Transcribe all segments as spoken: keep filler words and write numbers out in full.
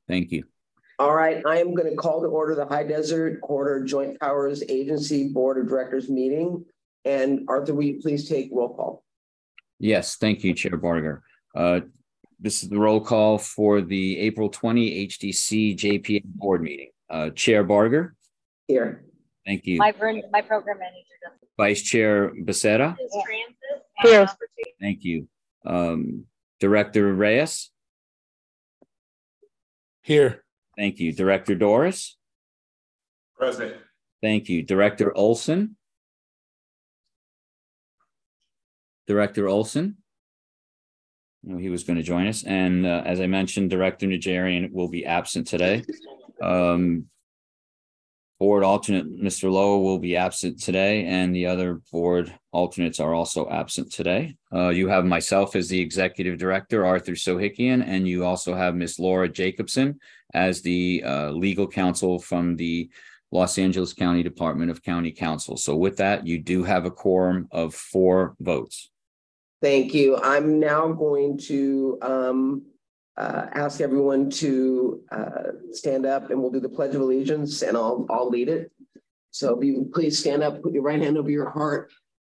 Thank you. All right, I am going to call to order the High Desert Corridor Joint Powers Agency Board of Directors meeting. And Arthur, will you please take roll call? Yes, thank you, Chair Barger. Uh, this is the roll call for the April twentieth H D C J P A board meeting. Uh, Chair Barger? Here. Thank you. My, my program manager. Vice Chair Becerra? Here. Thank you. Um, Director Reyes? Here. Thank you. Director Doris? Present. Thank you. Director Olson? Director Olson? No, he was going to join us. And uh, as I mentioned, Director Najarian will be absent today. Um, board alternate, Mister Lowe, will be absent today, and the other board alternates are also absent today. Uh, you have myself as the Executive Director, Arthur Sohikian, and you also have Miss Laura Jacobson as the uh, legal counsel from the Los Angeles County Department of County Counsel. So with that, you do have a quorum of four votes. Thank you. I'm now going to um, uh, ask everyone to uh, stand up, and we'll do the Pledge of Allegiance, and I'll, I'll lead it. So if you would please stand up, put your right hand over your heart,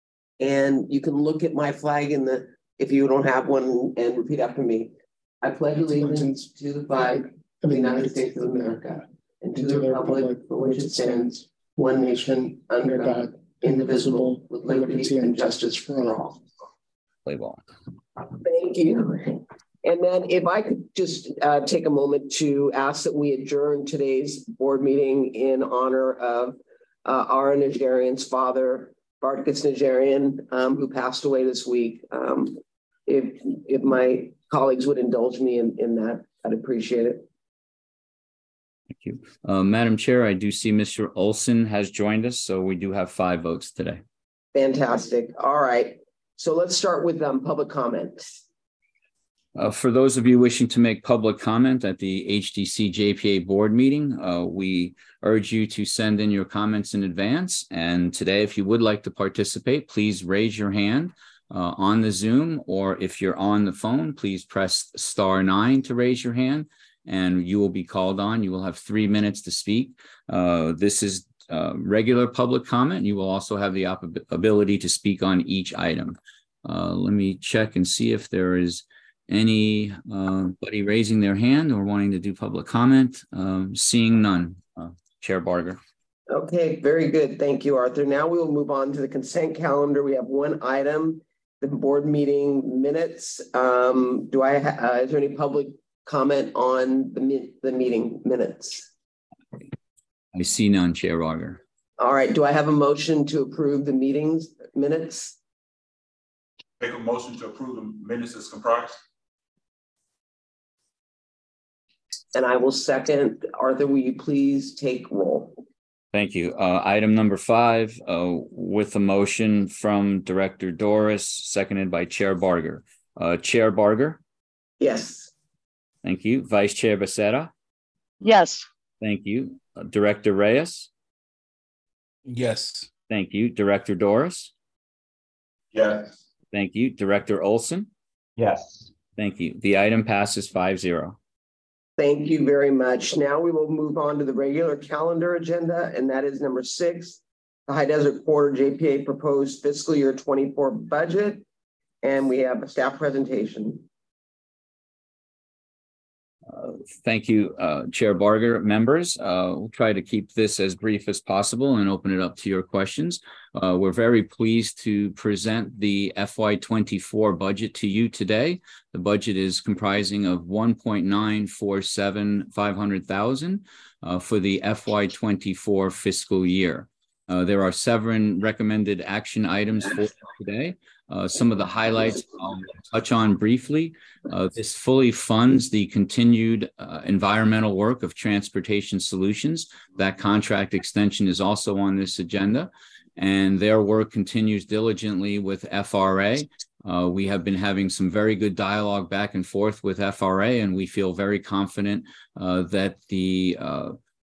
and you can look at my flag in the, if you don't have one, and repeat after me. I pledge allegiance to the flag of the United States of America and to the republic for which it stands, one nation, under God, indivisible, with liberty and justice for all. Play ball. Thank you. And then if I could just uh, take a moment to ask that we adjourn today's board meeting in honor of uh, Ara Najarian's father, Bartkus Najarian, um, who passed away this week. Um, if, if my colleagues would indulge me in, in that, I'd appreciate it. Thank you. Uh, Madam Chair, I do see Mister Olson has joined us, so we do have five votes today. Fantastic. All right. So let's start with um, public comment. Uh, for those of you wishing to make public comment at the H D C J P A board meeting, uh, we urge you to send in your comments in advance. And today, if you would like to participate, please raise your hand uh, on the Zoom, or if you're on the phone, please press star nine to raise your hand, and you will be called on. You will have three minutes to speak. Uh, this is Uh, regular public comment. You will also have the ability to speak on each item. Uh, let me check and see if there is anybody uh, raising their hand or wanting to do public comment. Um, seeing none. Uh, Chair Barger. Okay, very good. Thank you, Arthur. Now we will move on to the consent calendar. We have one item, the board meeting minutes. Um, do I? Ha uh, is there any public comment on the the meeting minutes? I see none, Chair Barger. All right. Do I have a motion to approve the meetings minutes? Make a motion to approve the minutes as comprised. And I will second. Arthur, will you please take roll? Thank you. Uh, item number five, uh, with a motion from Director Doris, seconded by Chair Barger. Uh, Chair Barger? Yes. Thank you. Vice Chair Becerra? Yes. Thank you. Uh, Director Reyes? Yes. Thank you. Director Doris? Yes. Thank you. Director Olson? Yes. Thank you. The item passes five zero. Thank you very much. Now we will move on to the regular calendar agenda, and that is number six, the High Desert Corridor J P A proposed fiscal year twenty-four budget, and we have a staff presentation. Uh, thank you, uh, Chair Barger. Members, uh, we'll try to keep this as brief as possible and open it up to your questions. Uh, we're very pleased to present the F Y twenty-four budget to you today. The budget is comprising of one point nine four seven five hundred thousand uh, for the F Y twenty-four fiscal year. Uh, there are seven recommended action items for today. Uh, some of the highlights I'll touch on briefly. Uh, this fully funds the continued uh, environmental work of Transportation Solutions. That contract extension is also on this agenda, and their work continues diligently with F R A. Uh, we have been having some very good dialogue back and forth with F R A, and we feel very confident uh, that the uh,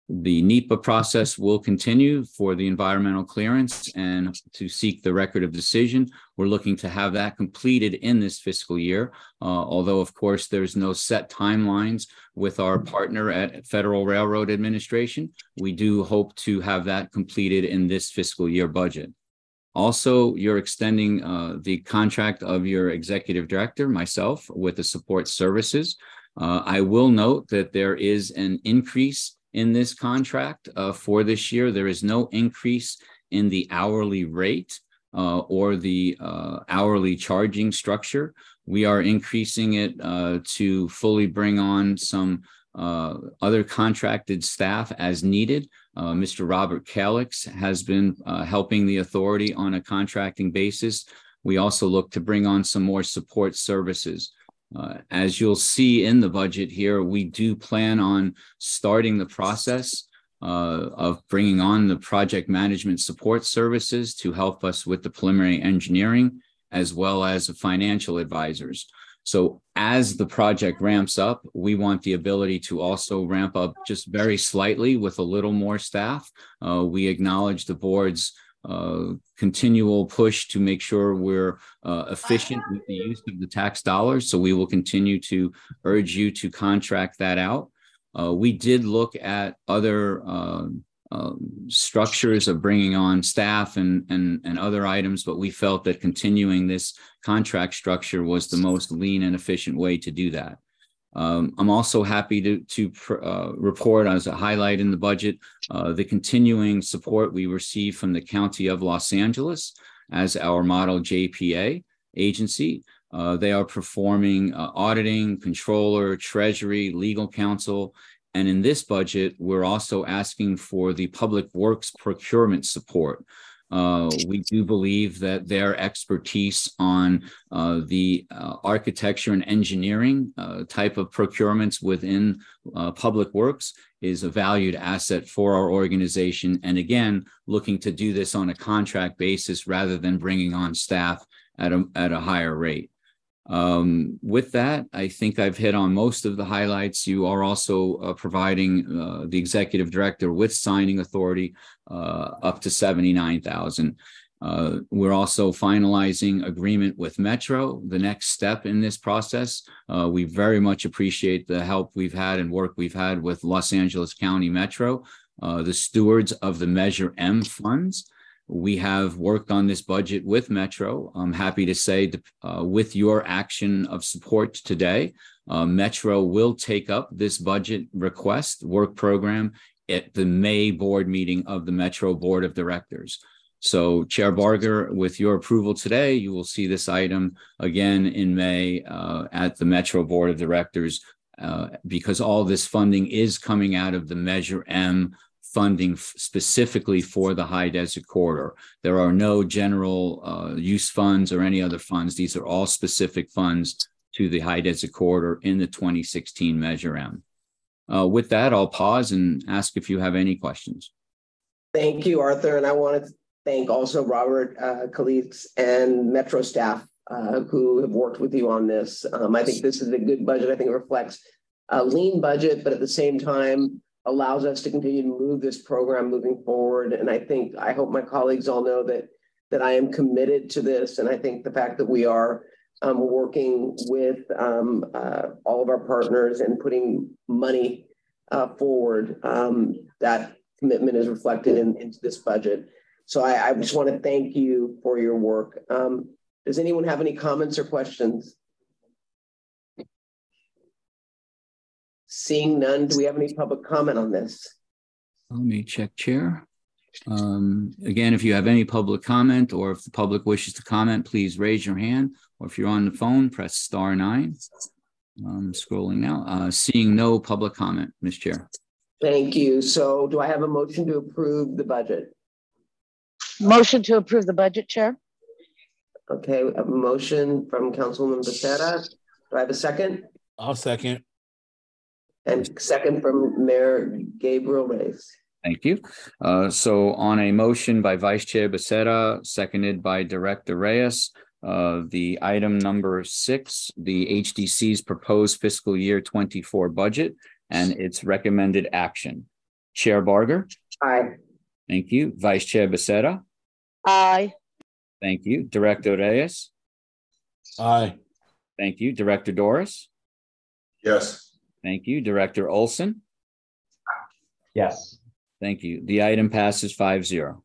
The NEPA process will continue for the environmental clearance and to seek the record of decision. We're looking to have that completed in this fiscal year, uh, although, of course, there's no set timelines with our partner at Federal Railroad Administration. We do hope to have that completed in this fiscal year budget. Also, you're extending uh, the contract of your executive director, myself, with the support services. Uh, I will note that there is an increase in this contract uh, for this year. There is no increase in the hourly rate uh, or the uh, hourly charging structure. We are increasing it uh, to fully bring on some uh, other contracted staff as needed. Uh, Mister Robert Calix has been uh, helping the authority on a contracting basis. We also look to bring on some more support services. Uh, as you'll see in the budget here, we do plan on starting the process uh, of bringing on the project management support services to help us with the preliminary engineering, as well as financial advisors. So as the project ramps up, we want the ability to also ramp up just very slightly with a little more staff. Uh, we acknowledge the board's Uh, continual push to make sure we're uh, efficient with the use of the tax dollars. So we will continue to urge you to contract that out. Uh, we did look at other uh, uh, structures of bringing on staff and, and, and other items, but we felt that continuing this contract structure was the most lean and efficient way to do that. Um, I'm also happy to, to uh, report, as a highlight in the budget, uh, the continuing support we receive from the County of Los Angeles as our model J P A agency. Uh, they are performing uh, auditing, controller, treasury, legal counsel. And in this budget, we're also asking for the public works procurement support. Uh, we do believe that their expertise on uh, the uh, architecture and engineering uh, type of procurements within uh, public works is a valued asset for our organization. And again, looking to do this on a contract basis rather than bringing on staff at a, at a higher rate. Um, with that, I think I've hit on most of the highlights. You are also uh, providing uh, the executive director with signing authority uh, up to seventy-nine thousand dollars. Uh, we're also finalizing agreement with Metro, the next step in this process. Uh, we very much appreciate the help we've had and work we've had with Los Angeles County Metro, uh, the stewards of the Measure M funds. We have worked on this budget with Metro. I'm happy to say that uh, with your action of support today, uh, Metro will take up this budget request work program at the May board meeting of the Metro Board of Directors. So Chair Barger, with your approval today, you will see this item again in May uh, at the Metro Board of Directors uh, because all this funding is coming out of the Measure M funding specifically for the high desert corridor. There are no general uh, use funds or any other funds. These are all specific funds to the high desert corridor in the twenty sixteen Measure M. Uh, with that, I'll pause and ask if you have any questions. Thank you, Arthur. And I want to thank also Robert uh, Calix and Metro staff uh, who have worked with you on this. Um, I think this is a good budget. I think it reflects a lean budget, but at the same time, allows us to continue to move this program moving forward. And I think, I hope my colleagues all know that, that I am committed to this. And I think the fact that we are um, working with um, uh, all of our partners and putting money uh, forward, um, that commitment is reflected in, into this budget. So I, I just want to thank you for your work. Um, does anyone have any comments or questions? Seeing none, do we have any public comment on this? Let me check, Chair. Um, again, if you have any public comment or if the public wishes to comment, please raise your hand. Or if you're on the phone, press star nine. I'm scrolling now. Uh, seeing no public comment, Miz Chair. Thank you. So do I have a motion to approve the budget? Motion to approve the budget, Chair. Okay, we have a motion from Councilwoman Becerra. Do I have a second? I'll second. And second from Mayor Gabriel Reyes. Thank you. Uh, so on a motion by Vice Chair Becerra, seconded by Director Reyes, uh, the item number six, the H D C's proposed fiscal year twenty-four budget and its recommended action. Chair Barger. Aye. Thank you. Vice Chair Becerra. Aye. Thank you. Director Reyes. Aye. Thank you. Director Doris. Yes. Thank you. Director Olson. Yes. Thank you. The item passes five zero.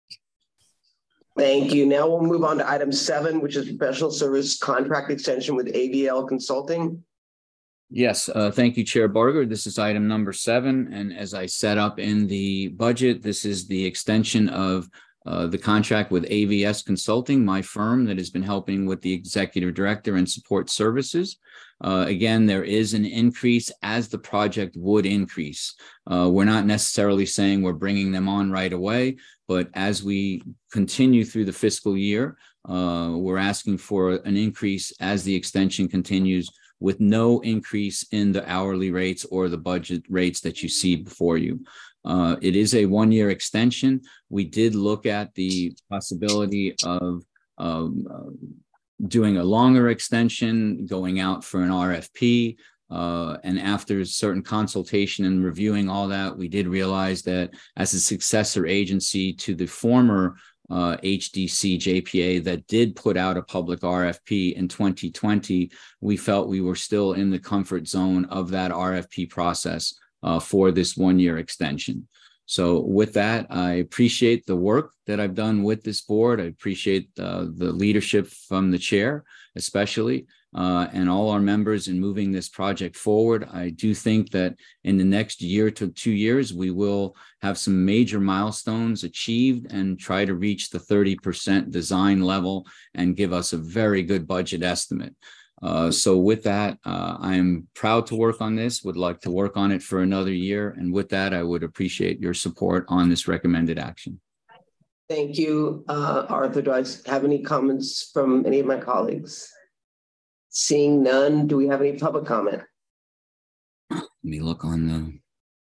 Thank you. Now we'll move on to item seven, which is professional service contract extension with A V L Consulting. Yes, uh, thank you, Chair Barger. This is item number seven. And as I set up in the budget, this is the extension of uh, the contract with A V S Consulting, my firm that has been helping with the executive director and support services. Uh, again, there is an increase as the project would increase. Uh, we're not necessarily saying we're bringing them on right away, but as we continue through the fiscal year, uh, we're asking for an increase as the extension continues, with no increase in the hourly rates or the budget rates that you see before you. Uh, it is a one-year extension. We did look at the possibility of um, uh, doing a longer extension, going out for an R F P. Uh, and after certain consultation and reviewing all that, we did realize that as a successor agency to the former uh, H D C J P A that did put out a public R F P in twenty twenty, we felt we were still in the comfort zone of that R F P process uh, for this one-year extension. So with that, I appreciate the work that I've done with this board. I appreciate uh, the leadership from the chair, especially, uh, and all our members in moving this project forward. I do think that in the next year to two years, we will have some major milestones achieved and try to reach the thirty percent design level and give us a very good budget estimate. Uh, so with that, uh, I'm proud to work on this, would like to work on it for another year. And with that, I would appreciate your support on this recommended action. Thank you, uh, Arthur. Do I have any comments from any of my colleagues? Seeing none, do we have any public comment? Let me look on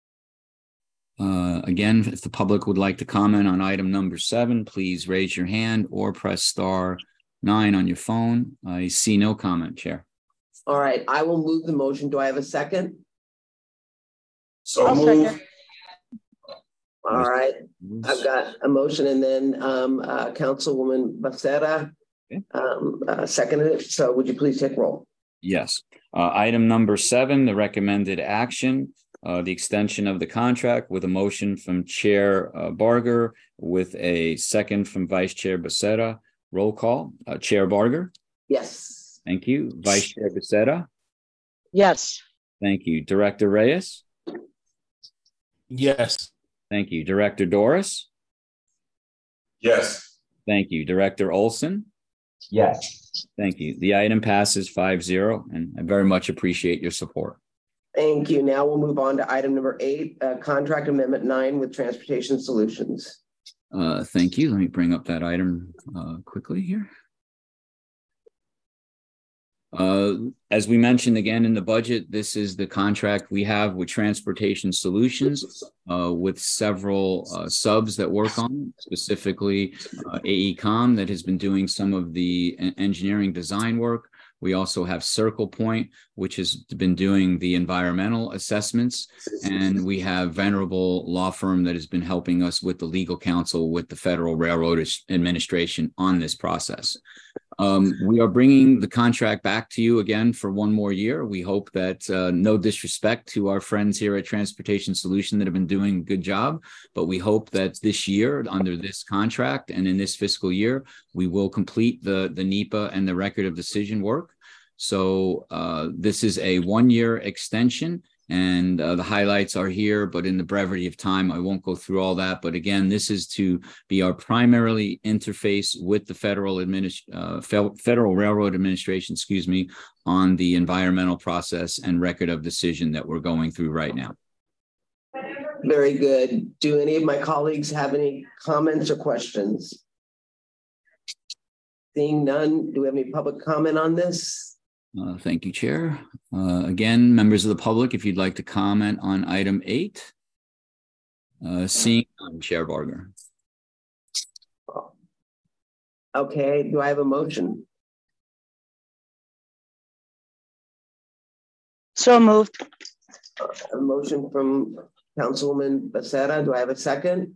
the, uh, again, if the public would like to comment on item number seven, please raise your hand or press star nine on your phone. I see no comment, Chair. All right, I will move the motion. Do I have a second? So I'll move. second. All right, I've got a motion, and then um, uh, Councilwoman Becerra Okay. um, uh, seconded it. So would you please take roll? Yes. Uh, item number seven, the recommended action, uh, the extension of the contract with a motion from Chair uh, Barger with a second from Vice Chair Becerra. Roll call. Uh, Chair Barger. Yes. Thank you. Vice Chair Becerra. Yes. Thank you. Director Reyes. Yes. Thank you. Director Doris. Yes. Thank you. Director Olson. Yes. Thank you. The item passes five zero, and I very much appreciate your support. Thank you. Now we'll move on to item number eight, uh, contract amendment nine with Transportation Solutions. Uh, thank you. Let me bring up that item uh, quickly here. Uh, as we mentioned again in the budget, this is the contract we have with Transportation Solutions uh, with several uh, subs that work on it, specifically uh, AECOM that has been doing some of the engineering design work. We also have Circle Point, which has been doing the environmental assessments. And we have Venerable Law Firm that has been helping us with the legal counsel with the Federal Railroad Administration on this process. Um, we are bringing the contract back to you again for one more year. We hope that, uh, no disrespect to our friends here at Transportation Solution that have been doing a good job, but we hope that this year under this contract and in this fiscal year, we will complete the, the NEPA and the record of decision work. So uh, this is a one-year extension, and uh, the highlights are here, but in the brevity of time, I won't go through all that. But again, this is to be our primarily interface with the Federal Administ- uh, Federal Railroad Administration, excuse me, on the environmental process and record of decision that we're going through right now. Very good. Do any of my colleagues have any comments or questions? Seeing none, do we have any public comment on this? Uh, thank you, Chair. Uh, again, members of the public, if you'd like to comment on item eight, uh, seeing none, Chair Barger. Okay, do I have a motion? So moved. A motion from Councilwoman Becerra. Do I have a second?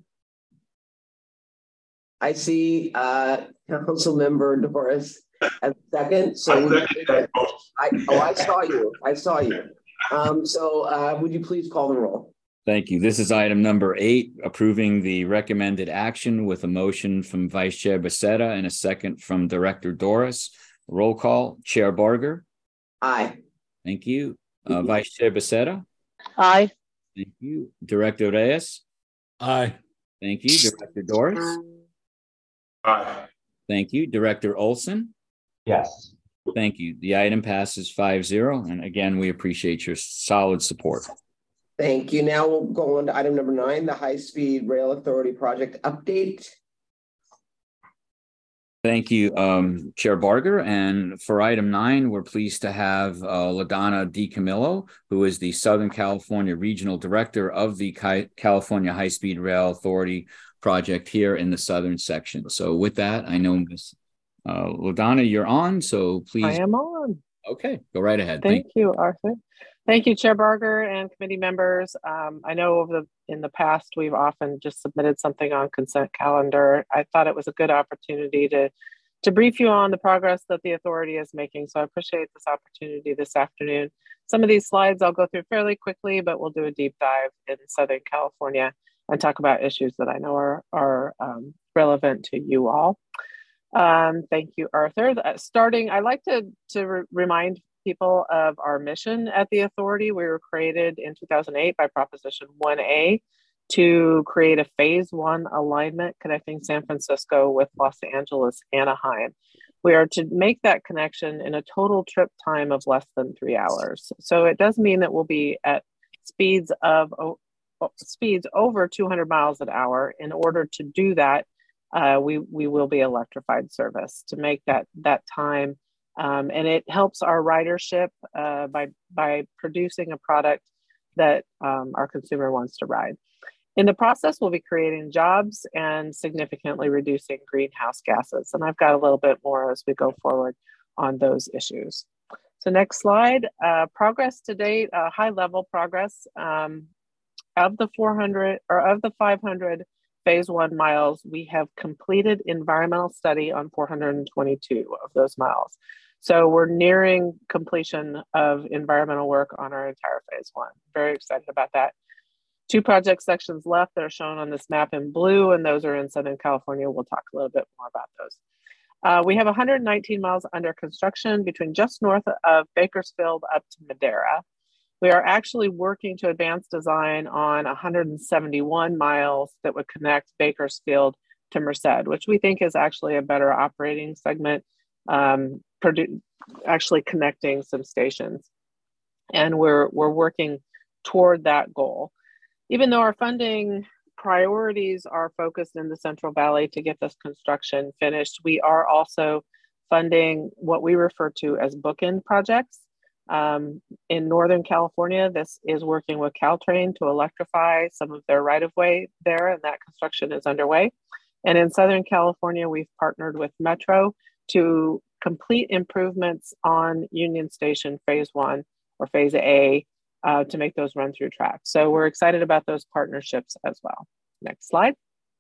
I see uh, Councilmember Doris as second. So I would second you, that motion. I, oh, I saw you. I saw you. Um, so uh, would you please call the roll? Thank you. This is item number eight, approving the recommended action with a motion from Vice Chair Becerra and a second from Director Doris. Roll call, Chair Barger. Aye. Thank you. Uh, Vice Chair Becerra. Aye. Thank you. Director Reyes. Aye. Thank you. Director Doris. Aye. Thank you. Director Olson. Yes. Thank you. The item passes five zero. And again, we appreciate your solid support. Thank you. Now we'll go on to item number nine, the High Speed Rail Authority project update. Thank you, um, Chair Barger. And for item nine, we're pleased to have uh, LaDonna DiCamillo, who is the Southern California Regional Director of the Ki- California High Speed Rail Authority project here in the southern section. So with that, I know Miz Uh, LaDonna, you're on, so please. I am on. Okay, go right ahead. Thank, Thank you, Arthur. Thank you, Chair Barger and committee members. Um, I know over the in the past, we've often just submitted something on consent calendar. I thought it was a good opportunity to, to brief you on the progress that the authority is making. So I appreciate this opportunity this afternoon. Some of these slides I'll go through fairly quickly, but we'll do a deep dive in Southern California and talk about issues that I know are, are um, relevant to you all. Um, thank you, Arthur. Uh, starting, I like to, to re remind people of our mission at the authority. We were created in two thousand eight by Proposition one A to create a phase one alignment connecting San Francisco with Los Angeles, Anaheim. We are to make that connection in a total trip time of less than three hours. So it does mean that we'll be at speeds of oh, speeds over two hundred miles an hour. In order to do that, uh, we, we will be electrified service to make that, that time. Um, and it helps our ridership uh, by, by producing a product that um, our consumer wants to ride. In the process, we'll be creating jobs and significantly reducing greenhouse gases. And I've got a little bit more as we go forward on those issues. So next slide, uh, progress to date, uh, high level progress. Um, of the four hundred or of the five hundred phase one miles, we have completed environmental study on four hundred twenty-two of those miles. So we're nearing completion of environmental work on our entire phase one. Very excited about that. Two project sections left that are shown on this map in blue, and those are in Southern California. We'll talk a little bit more about those. Uh, we have one hundred nineteen miles under construction between just north of Bakersfield up to Madera. We are actually working to advance design on one hundred seventy-one miles that would connect Bakersfield to Merced, which we think is actually a better operating segment, um, actually connecting some stations. And we're, we're working toward that goal. Even though our funding priorities are focused in the Central Valley to get this construction finished, we are also funding what we refer to as bookend projects. Um, in Northern California, this is working with Caltrain to electrify some of their right-of-way there, and that construction is underway. And in Southern California, we've partnered with Metro to complete improvements on Union Station Phase One or Phase A uh, to make those run through tracks. So we're excited about those partnerships as well. Next slide.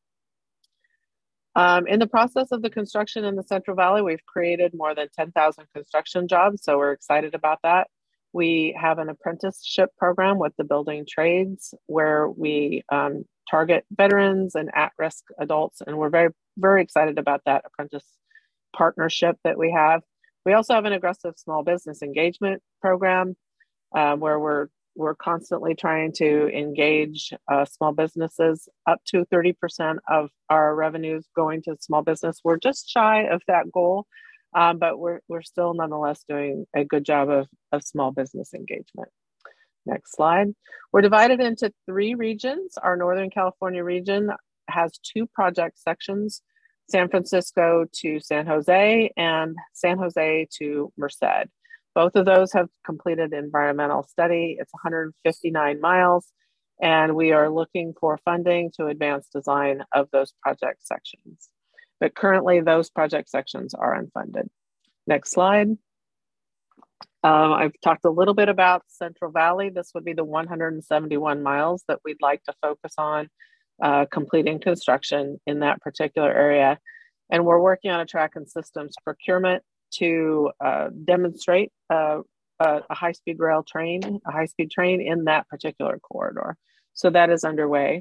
Um, in the process of the construction in the Central Valley, we've created more than ten thousand construction jobs, so we're excited about that. We have an apprenticeship program with the building trades where we um, target veterans and at-risk adults, and we're very, very excited about that apprentice partnership that we have. We also have an aggressive small business engagement program uh, where we're We're constantly trying to engage uh, small businesses. Up to thirty percent of our revenues going to small business. We're just shy of that goal, um, but we're, we're still nonetheless doing a good job of, of small business engagement. Next slide. We're divided into three regions. Our Northern California region has two project sections, San Francisco to San Jose and San Jose to Merced. Both of those have completed environmental study. It's one hundred fifty-nine miles, and we are looking for funding to advance design of those project sections. But currently, those project sections are unfunded. Next slide. Um, I've talked a little bit about Central Valley. This would be the one hundred seventy-one miles that we'd like to focus on uh, completing construction in that particular area. And we're working on a track and systems procurement to uh, demonstrate uh, a, a high-speed rail train, a high-speed train in that particular corridor. So that is underway.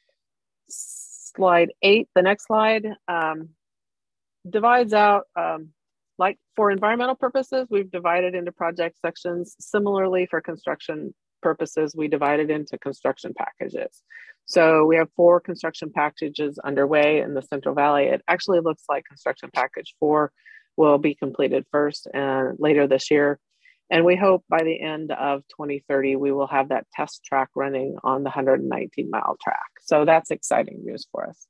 Slide eight, the next slide, um, divides out, um, like for environmental purposes, we've divided into project sections. Similarly, for construction purposes, we divided into construction packages. So we have four construction packages underway in the Central Valley. It actually looks like construction package four will be completed first and later this year. And we hope by the end of twenty thirty, we will have that test track running on the one hundred nineteen mile track. So that's exciting news for us.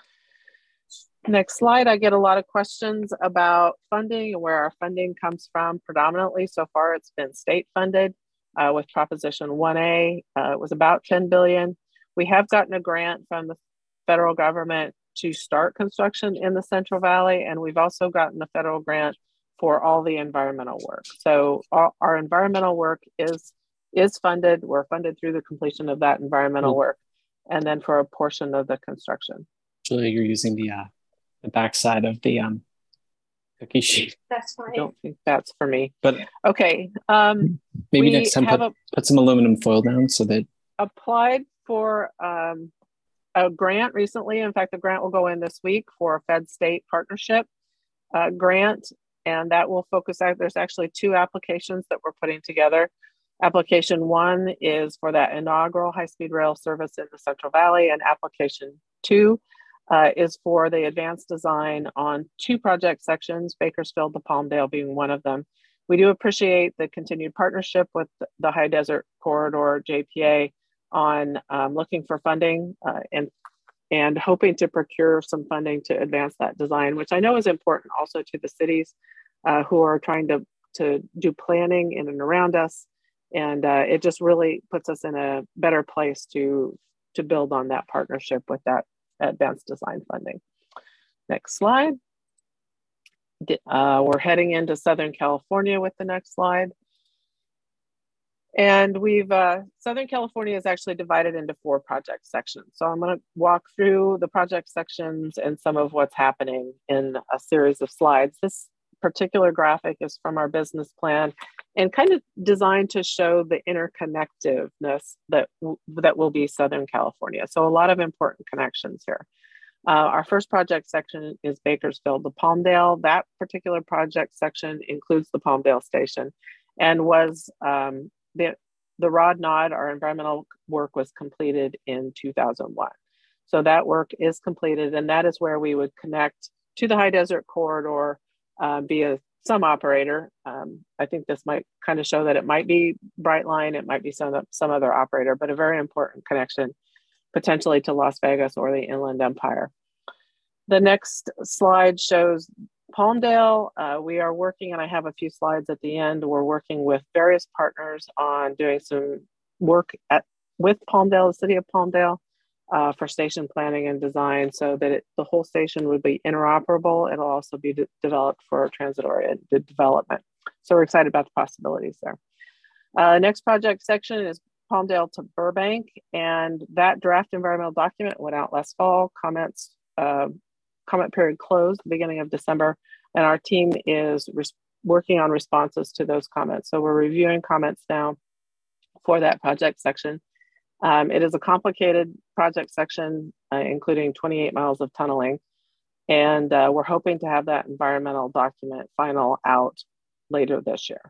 Next slide, I get a lot of questions about funding and where our funding comes from. Predominantly so far, it's been state funded uh, with Proposition one A. Uh, it was about ten billion dollars. We have gotten a grant from the federal government to start construction in the Central Valley. And we've also gotten a federal grant for all the environmental work. So our, our environmental work is, is funded. We're funded through the completion of that environmental work. And then for a portion of the construction. Julia, you're using the uh, the backside of the um, cookie sheet. That's fine. I don't think that's for me. But okay. Um, maybe next time put, a, put some aluminum foil down so that. Applied for um, a grant recently. In fact, the grant will go in this week for a Fed State partnership uh, grant. And that will focus out. There's actually two applications that we're putting together. Application one is for that inaugural high-speed rail service in the Central Valley, and application two uh, is for the advanced design on two project sections, Bakersfield to Palmdale being one of them. We do appreciate the continued partnership with the High Desert Corridor, J P A, on um, looking for funding uh, and and hoping to procure some funding to advance that design, which I know is important also to the cities uh, who are trying to, to do planning in and around us. And uh, it just really puts us in a better place to, to build on that partnership with that advanced design funding. Next slide. Uh, we're heading into Southern California with the next slide. And we've, uh, Southern California is actually divided into four project sections. So I'm gonna walk through the project sections and some of what's happening in a series of slides. This particular graphic is from our business plan and kind of designed to show the interconnectiveness that, that will be Southern California. So a lot of important connections here. Uh, our first project section is Bakersfield to Palmdale. That particular project section includes the Palmdale station and was, um, The, the R O D Nod, our environmental work, was completed in two thousand one. So that work is completed, and that is where we would connect to the High Desert Corridor uh, via some operator. Um, I think this might kind of show that it might be Brightline, it might be some, some other operator, but a very important connection potentially to Las Vegas or the Inland Empire. The next slide shows Palmdale. Uh, we are working, and I have a few slides at the end, we're working with various partners on doing some work at with Palmdale, the city of Palmdale, uh, for station planning and design so that it, the whole station would be interoperable. It'll also be de developed for transit-oriented development. So we're excited about the possibilities there. Uh, next project section is Palmdale to Burbank, and that draft environmental document went out last fall. Comments, uh, comment period closed the beginning of December, and our team is working on responses to those comments. So we're reviewing comments now for that project section. Um, it is a complicated project section, uh, including twenty-eight miles of tunneling, and uh, we're hoping to have that environmental document final out later this year.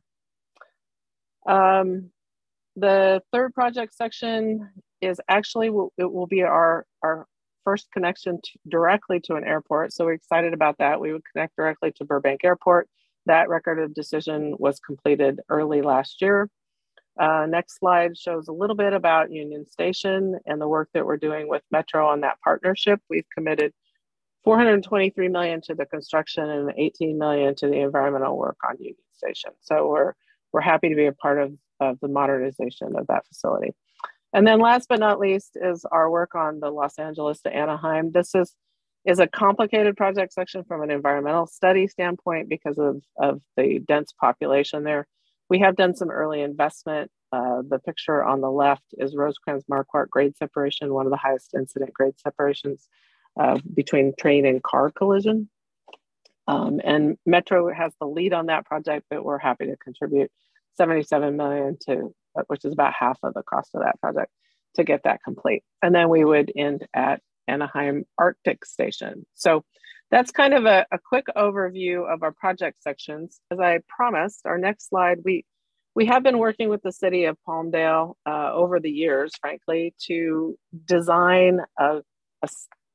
Um, the third project section is actually, it will be our, our first connection to, directly to an airport. So we're excited about that. We would connect directly to Burbank Airport. That record of decision was completed early last year. Uh, next slide shows a little bit about Union Station and the work that we're doing with Metro on that partnership. We've committed four hundred twenty-three million dollars to the construction and eighteen million dollars to the environmental work on Union Station. So we're, we're happy to be a part of, of the modernization of that facility. And then last but not least is our work on the Los Angeles to Anaheim. This is, is a complicated project section from an environmental study standpoint because of, of the dense population there. we have done some early investment. Uh, the picture on the left is Rosecrans Marquardt grade separation, one of the highest incident grade separations uh, between train and car collision. Um, and Metro has the lead on that project, but we're happy to contribute seventy-seven million dollars to, which is about half of the cost of that project, to get that complete. And then we would end at Anaheim Arctic Station. So that's kind of a, a quick overview of our project sections. As I promised, our next slide, we we have been working with the city of Palmdale uh, over the years, frankly, to design a, a,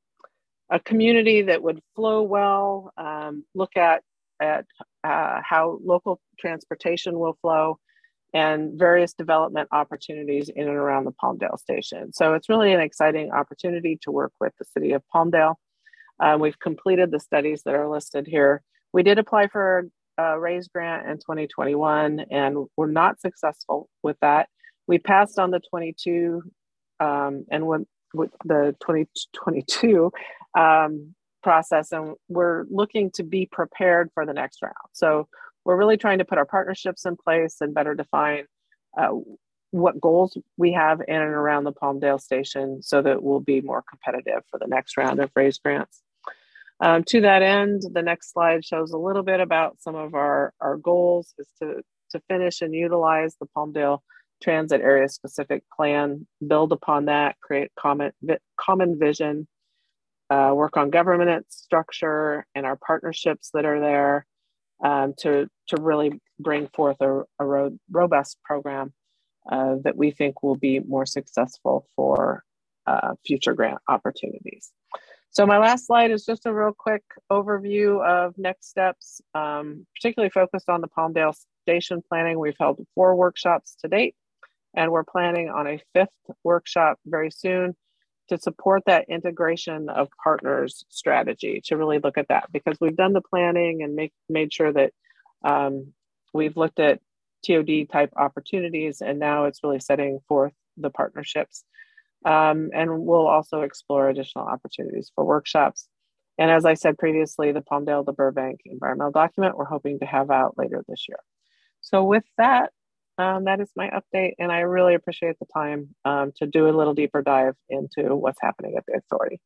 a community that would flow well, um, look at, at uh, how local transportation will flow, and various development opportunities in and around the Palmdale station. So it's really an exciting opportunity to work with the city of Palmdale. Uh, we've completed the studies that are listed here. We did apply for a RAISE grant in twenty twenty-one and were not successful with that. We passed on the twenty-two um, and went with the twenty twenty-two um, process, and we're looking to be prepared for the next round. So we're really trying to put our partnerships in place and better define uh, what goals we have in and around the Palmdale station so that we'll be more competitive for the next round of RAISE grants. Um, to that end, the next slide shows a little bit about some of our, our goals is to, to finish and utilize the Palmdale Transit Area Specific Plan, build upon that, create common, common vision, uh, work on governance structure and our partnerships that are there um, to, to really bring forth a, a ro robust program uh, that we think will be more successful for uh, future grant opportunities. So my last slide is just a real quick overview of next steps, um, particularly focused on the Palmdale station planning. We've held four workshops to date, and we're planning on a fifth workshop very soon to support that integration of partners strategy, to really look at that, because we've done the planning and make, made sure that um, we've looked at T O D type opportunities, and now it's really setting forth the partnerships. Um, and we'll also explore additional opportunities for workshops. And as I said previously, the Palmdale to Burbank environmental document, we're hoping to have out later this year. So with that, um, that is my update. And I really appreciate the time um, to do a little deeper dive into what's happening at the authority.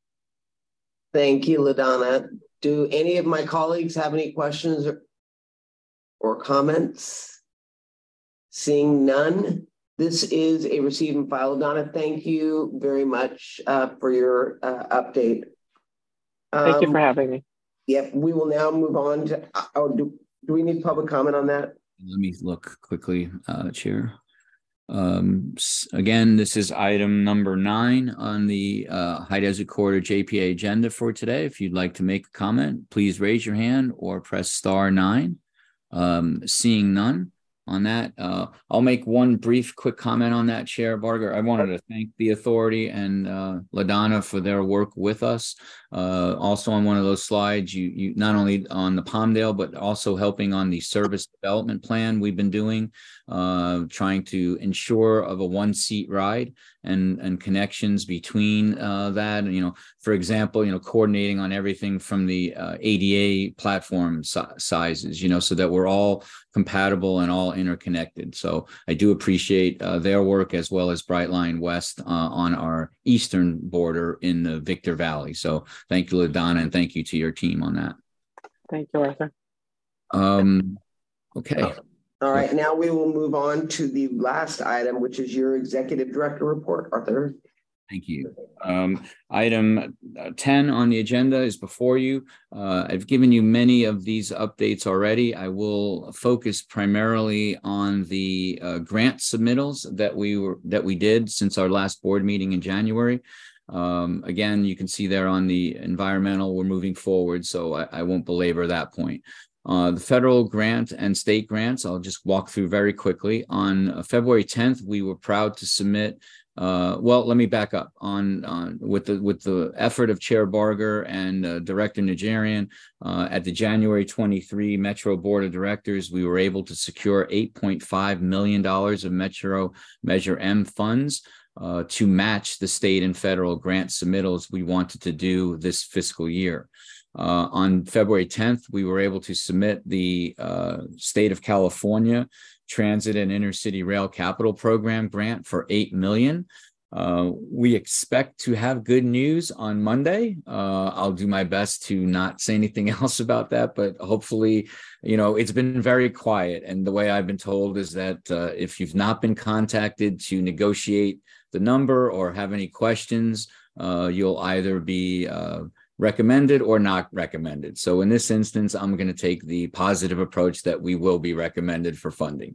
Thank you, LaDonna. Do any of my colleagues have any questions or, or comments? Seeing none. This is a receive and file. Donna, thank you very much uh, for your uh, update. Um, Thank you for having me. Yep, we will now move on to, oh, do, do we need public comment on that? Let me look quickly, uh, Chair. Um, again, this is item number nine on the uh, High Desert Corridor J P A agenda for today. If you'd like to make a comment, please raise your hand or press star nine. Um, seeing none on that, uh, I'll make one brief quick comment on that, Chair Barger. I wanted to thank the authority and uh, LaDonna for their work with us. Uh, also on one of those slides, you, you not only on the Palmdale, but also helping on the service development plan we've been doing, uh, trying to ensure of a one-seat ride and, and connections between uh, that. You know, for example, you know, coordinating on everything from the uh, A D A platform si sizes, you know, so that we're all compatible and all interconnected. So I do appreciate uh, their work, as well as Brightline West uh, on our eastern border in the Victor Valley. So thank you, LaDonna, and thank you to your team on that. Thank you, Arthur. Um, okay. All right, now we will move on to the last item, which is your executive director report, Arthur. Thank you. Um, item ten on the agenda is before you. Uh, I've given you many of these updates already. I will focus primarily on the uh, grant submittals that we were that we did since our last board meeting in January. Um, again, you can see there on the environmental, we're moving forward, so I, I won't belabor that point. Uh, the federal grant and state grants, I'll just walk through very quickly. On uh, February tenth, we were proud to submit Uh, well, let me back up on, on with the with the effort of Chair Barger and uh, Director Najarian uh, at the January twenty-three Metro Board of Directors. We were able to secure eight point five million dollars of Metro Measure M funds uh, to match the state and federal grant submittals we wanted to do this fiscal year. Uh, on February tenth, we were able to submit the uh, state of California Transit and Intercity Rail Capital Program grant for eight million dollars. Uh, we expect to have good news on Monday. Uh, I'll do my best to not say anything else about that, but hopefully, you know, it's been very quiet. And the way I've been told is that uh, if you've not been contacted to negotiate the number or have any questions, uh, you'll either be uh, recommended or not recommended. So in this instance, I'm going to take the positive approach that we will be recommended for funding.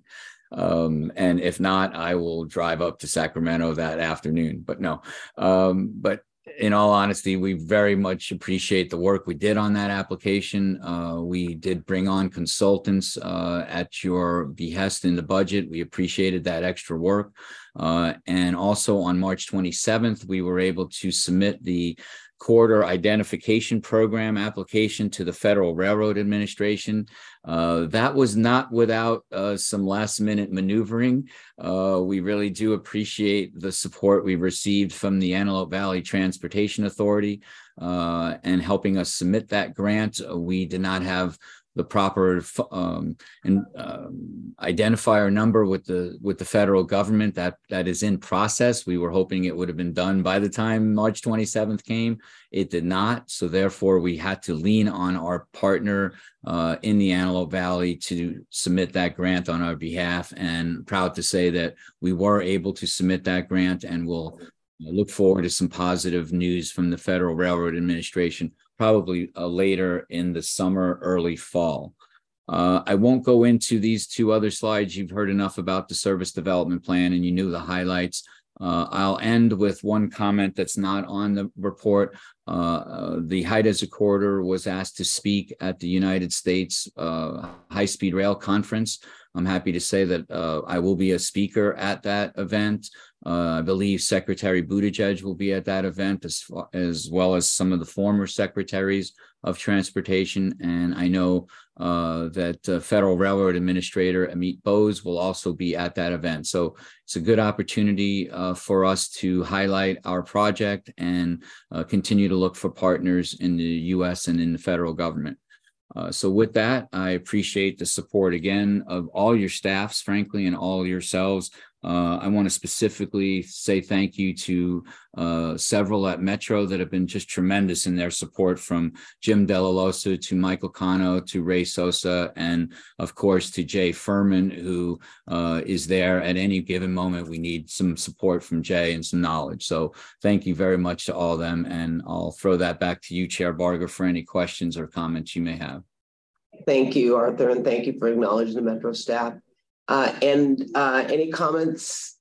Um, and if not, I will drive up to Sacramento that afternoon, but no. Um, but in all honesty, we very much appreciate the work we did on that application. Uh, we did bring on consultants uh, at your behest in the budget. We appreciated that extra work. Uh, and also on March twenty-seventh, we were able to submit the corridor identification program application to the Federal Railroad Administration. Uh, that was not without uh, some last minute maneuvering. Uh, we really do appreciate the support we received from the Antelope Valley Transportation Authority uh, and helping us submit that grant. We did not have the proper um, and, um, identifier number with the with the federal government. That that is in process. We were hoping it would have been done by the time March twenty-seventh came. It did not. So therefore, we had to lean on our partner uh, in the Antelope Valley to submit that grant on our behalf. And proud to say that we were able to submit that grant, and we'll look forward to some positive news from the Federal Railroad Administration probably uh, later in the summer, early fall. Uh, I won't go into these two other slides. You've heard enough about the service development plan and you knew the highlights. Uh, I'll end with one comment that's not on the report. Uh, uh, the High Desert Corridor was asked to speak at the United States uh, High-Speed Rail Conference. I'm happy to say that uh, I will be a speaker at that event. Uh, I believe Secretary Buttigieg will be at that event, as, as well as some of the former secretaries of transportation. And I know uh, that uh, Federal Railroad Administrator Amit Bose will also be at that event. So it's a good opportunity uh, for us to highlight our project and uh, continue to look for partners in the U S and in the federal government. Uh, so with that, I appreciate the support again of all your staffs, frankly, and all yourselves. Uh, I want to specifically say thank you to uh, several at Metro that have been just tremendous in their support, from Jim Delalosa to Michael Cano to Ray Sosa, and of course to Jay Furman, who uh, is there at any given moment. We need some support from Jay and some knowledge. So thank you very much to all of them. And I'll throw that back to you, Chair Barger, for any questions or comments you may have. Thank you, Arthur, and thank you for acknowledging the Metro staff. Uh, and uh, any comments?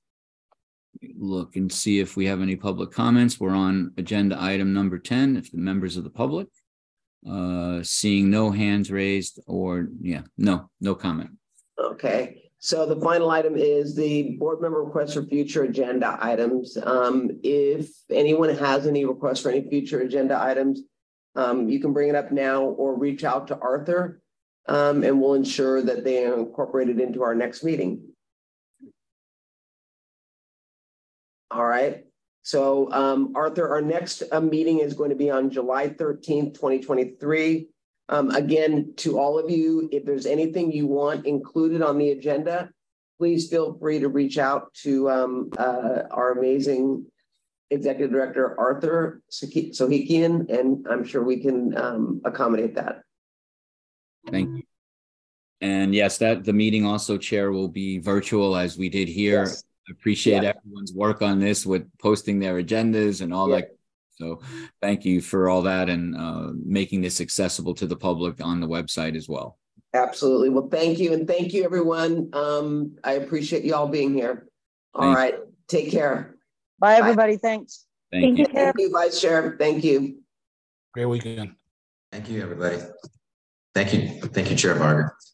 Look and see if we have any public comments. We're on agenda item number ten. If the members of the public, uh, seeing no hands raised, or yeah, no, no comment. Okay. So the final item is the board member requests for future agenda items. Um, if anyone has any requests for any future agenda items, um, you can bring it up now or reach out to Arthur. Um, and we'll ensure that they are incorporated into our next meeting. All right. So, um, Arthur, our next uh, meeting is going to be on July thirteenth, twenty twenty-three. Um, again, to all of you, if there's anything you want included on the agenda, please feel free to reach out to um, uh, our amazing Executive Director, Arthur Sohikian, and I'm sure we can um, accommodate that. Thank you. And yes, that the meeting also, Chair, will be virtual as we did here. Yes. I appreciate yeah. everyone's work on this with posting their agendas and all yeah. that. So thank you for all that and uh, making this accessible to the public on the website as well. Absolutely. Well, thank you. And thank you, everyone. Um, I appreciate you all being here. All thank right. You. Take care. Bye, everybody. Bye. Thanks. Thank, thank you. Thank you, Vice Chair. Thank you. Great weekend. Thank you, everybody. Thank you. Thank you, Chair Barger.